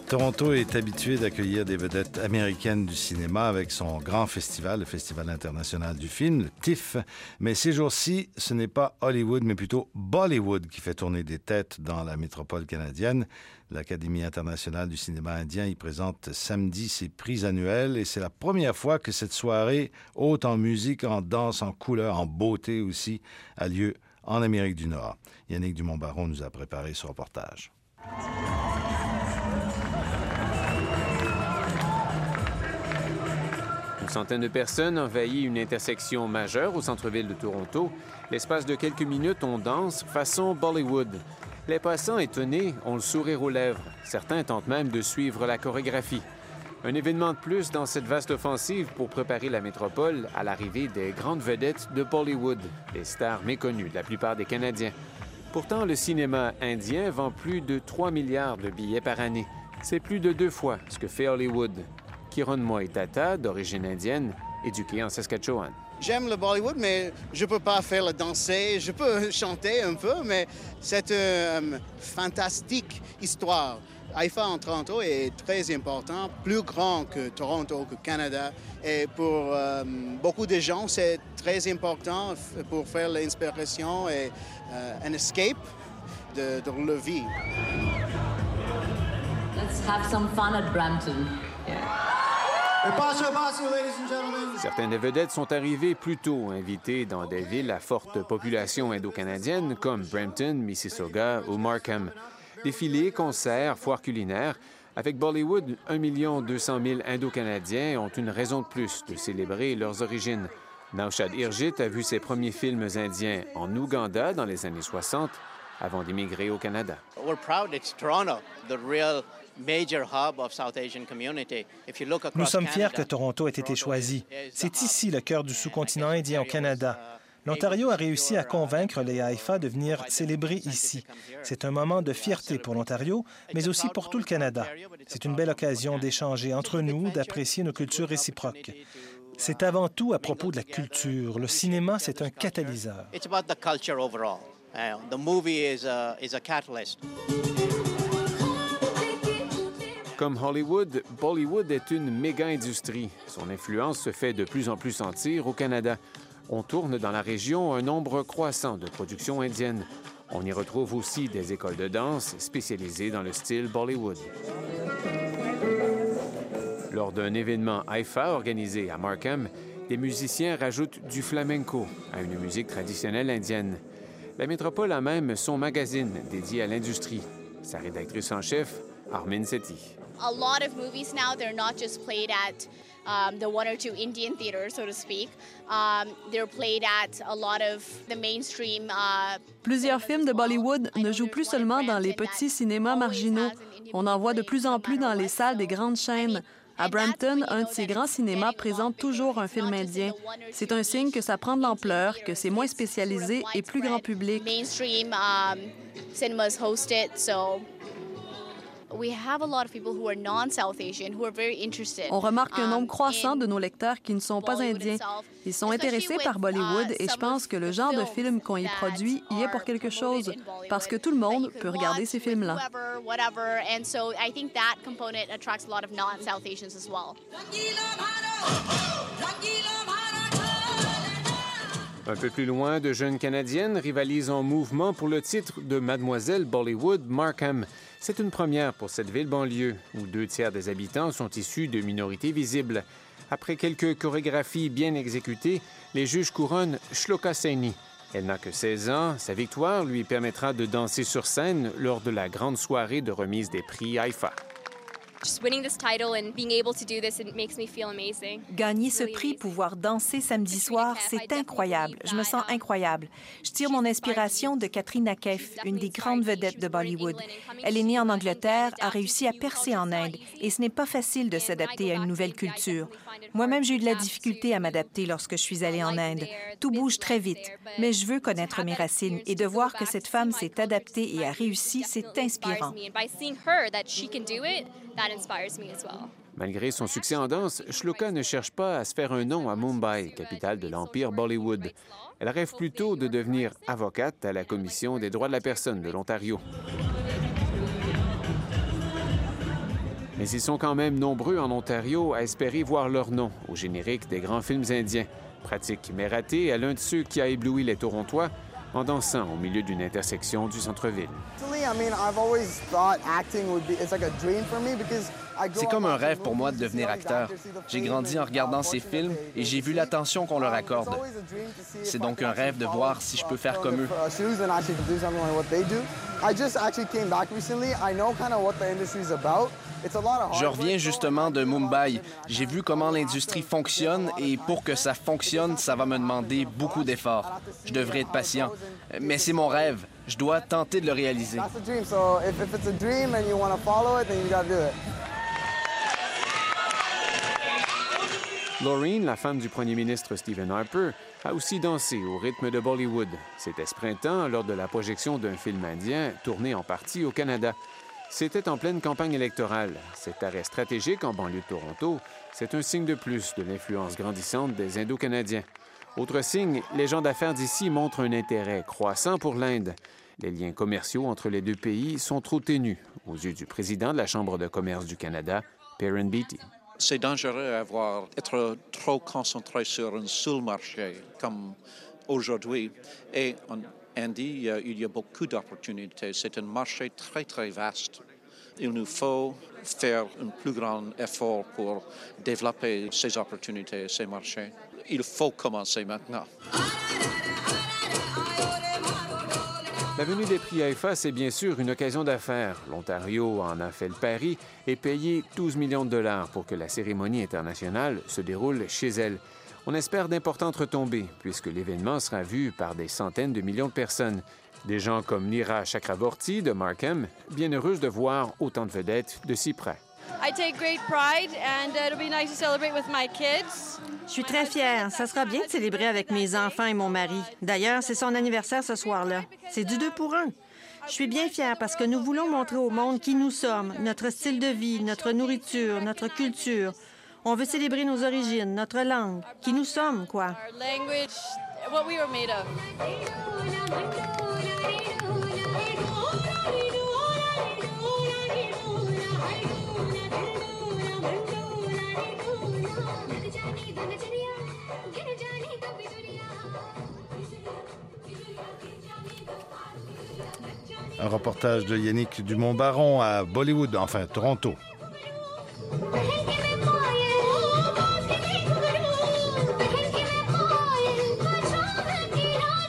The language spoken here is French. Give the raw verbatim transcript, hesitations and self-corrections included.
Toronto est habitué d'accueillir des vedettes américaines du cinéma avec son grand festival, le Festival international du film, le T I F. Mais ces jours-ci, ce n'est pas Hollywood, mais plutôt Bollywood qui fait tourner des têtes dans la métropole canadienne. L'Académie internationale du cinéma indien y présente samedi ses prix annuels et c'est la première fois que cette soirée, haute en musique, en danse, en couleur, en beauté aussi, a lieu en Amérique du Nord. Yannick Dumont-Baron nous a préparé ce reportage. Une centaine de personnes envahit une intersection majeure au centre-ville de Toronto. L'espace de quelques minutes, on danse façon Bollywood. Les passants étonnés ont le sourire aux lèvres. Certains tentent même de suivre la chorégraphie. Un événement de plus dans cette vaste offensive pour préparer la métropole à l'arrivée des grandes vedettes de Bollywood, les stars méconnues de la plupart des Canadiens. Pourtant, le cinéma indien vend plus de trois milliards de billets par année. C'est plus de deux fois ce que fait Hollywood. Kiranmoy Tata, d'origine indienne, éduquée en Saskatchewan. J'aime le Bollywood, mais je ne peux pas faire le danser. Je peux chanter un peu, mais c'est une um, fantastique histoire. Haifa en Toronto est très important, plus grand que Toronto, que Canada. Et pour um, beaucoup de gens, c'est très important pour faire l'inspiration et uh, un escape de, de leur vie. Let's have some fun at Brampton. Yeah. Certaines vedettes sont arrivées plus tôt, invitées dans des villes à forte population indo-canadienne comme Brampton, Mississauga ou Markham. Défilés, concerts, foires culinaires. Avec Bollywood, un million deux cent mille Indo-Canadiens ont une raison de plus de célébrer leurs origines. Naushad Irjit a vu ses premiers films indiens en Ouganda dans les années soixante avant d'émigrer au Canada. We're proud it's Toronto, the real major hub of South Asian community. If you look across Nous sommes fiers Canada, que Toronto ait été choisi. C'est ici le cœur du sous-continent indien au Canada. L'Ontario a réussi à convaincre les Haifa de venir célébrer ici. C'est un moment de fierté pour l'Ontario, mais aussi pour tout le Canada. C'est une belle occasion d'échanger entre nous, d'apprécier nos cultures réciproques. C'est avant tout à propos de la culture. Le cinéma, c'est un catalyseur. It's about the culture overall. Uh, the movie is a, is a catalyst. Comme Hollywood, Bollywood est une méga-industrie. Son influence se fait de plus en plus sentir au Canada. On tourne dans la région un nombre croissant de productions indiennes. On y retrouve aussi des écoles de danse spécialisées dans le style Bollywood. Lors d'un événement Haifa organisé à Markham, des musiciens rajoutent du flamenco à une musique traditionnelle indienne. La métropole a même son magazine dédié à l'industrie. Sa rédactrice en chef, Armin Sethi. A lot of movies now, they're not just played at um, the one or two Indian theaters, so to speak. Um, they're played at a lot of the mainstream. Uh, Plusieurs films de Bollywood ne jouent plus seulement dans les petits cinémas marginaux. On en voit de plus en plus dans les salles des grandes chaînes. À Brampton, un de ces grands cinémas présente toujours un film indien. C'est un signe que ça prend de l'ampleur, que c'est moins spécialisé et plus grand public. Mainstream um, cinemas host it, so we have a lot of people who are non-South Asian who are very interested. On remarque un nombre croissant de nos lecteurs qui ne sont pas indiens. Ils sont intéressés par Bollywood et je pense que le genre de film qu'on y produit y est pour quelque chose, parce que tout le monde peut regarder ces films-là. And so I think that component attracts a lot of non-South Asians as well. Un peu plus loin, de jeunes Canadiennes rivalisent en mouvement pour le titre de Mademoiselle Bollywood Markham. C'est une première pour cette ville-banlieue, où deux tiers des habitants sont issus de minorités visibles. Après quelques chorégraphies bien exécutées, les juges couronnent Shloka Saini. Elle n'a que seize ans. Sa victoire lui permettra de danser sur scène lors de la grande soirée de remise des prix Haifa. Gagner ce prix, pouvoir danser samedi soir, c'est incroyable. Je me sens incroyable. Je tire mon inspiration de Katrina Kaif, une des grandes vedettes de Bollywood. Elle est née en Angleterre, a réussi à percer en Inde, et ce n'est pas facile de s'adapter à une nouvelle culture. Moi-même, j'ai eu de la difficulté à m'adapter lorsque je suis allée en Inde. Tout bouge très vite, mais je veux connaître mes racines et de voir que cette femme s'est adaptée et a réussi, c'est inspirant. Malgré son succès en danse, Shloka ne cherche pas à se faire un nom à Mumbai, capitale de l'Empire Bollywood. Elle rêve plutôt de devenir avocate à la Commission des droits de la personne de l'Ontario. Mais ils sont quand même nombreux en Ontario à espérer voir leur nom au générique des grands films indiens. Pratique mais ratée à l'un de ceux qui a ébloui les Torontois en dansant au milieu d'une intersection du centre-ville. C'est comme un rêve pour moi de devenir acteur. J'ai grandi en regardant ces films et j'ai vu l'attention qu'on leur accorde. C'est donc un rêve de voir si je peux faire comme eux. Je reviens justement de Mumbai. J'ai vu comment l'industrie fonctionne et pour que ça fonctionne, ça va me demander beaucoup d'efforts. Je devrais être patient. Mais c'est mon rêve. Je dois tenter de le réaliser. Laureen, la femme du premier ministre Stephen Harper, a aussi dansé au rythme de Bollywood. C'était ce printemps lors de la projection d'un film indien tourné en partie au Canada. C'était en pleine campagne électorale. Cet arrêt stratégique en banlieue de Toronto, c'est un signe de plus de l'influence grandissante des Indo-Canadiens. Autre signe, les gens d'affaires d'ici montrent un intérêt croissant pour l'Inde. Les liens commerciaux entre les deux pays sont trop ténus, aux yeux du président de la Chambre de commerce du Canada, Perrin Beatty. C'est dangereux d'avoir être trop concentré sur un seul marché, comme aujourd'hui. Et en Inde, il y a beaucoup d'opportunités. C'est un marché très, très vaste. Il nous faut faire un plus grand effort pour développer ces opportunités, ces marchés. Il faut commencer maintenant. La venue des prix I F A, c'est bien sûr une occasion d'affaires. L'Ontario en a fait le pari et payé douze millions de dollars pour que la cérémonie internationale se déroule chez elle. On espère d'importantes retombées, puisque l'événement sera vu par des centaines de millions de personnes. Des gens comme Nira Chakraborty de Markham, bien heureuse de voir autant de vedettes de si près. I take great pride and it'll be nice to celebrate with my kids. Je suis très fière. Ça sera bien de célébrer avec mes enfants et mon mari. D'ailleurs, c'est son anniversaire ce soir-là. C'est du deux pour un. Je suis bien fière parce que nous voulons montrer au monde qui nous sommes, notre style de vie, notre nourriture, notre culture. On veut célébrer nos origines, notre langue, qui nous sommes, quoi. Our language, what we were made of. Un reportage de Yannick Dumont-Baron à Bollywood, enfin Toronto.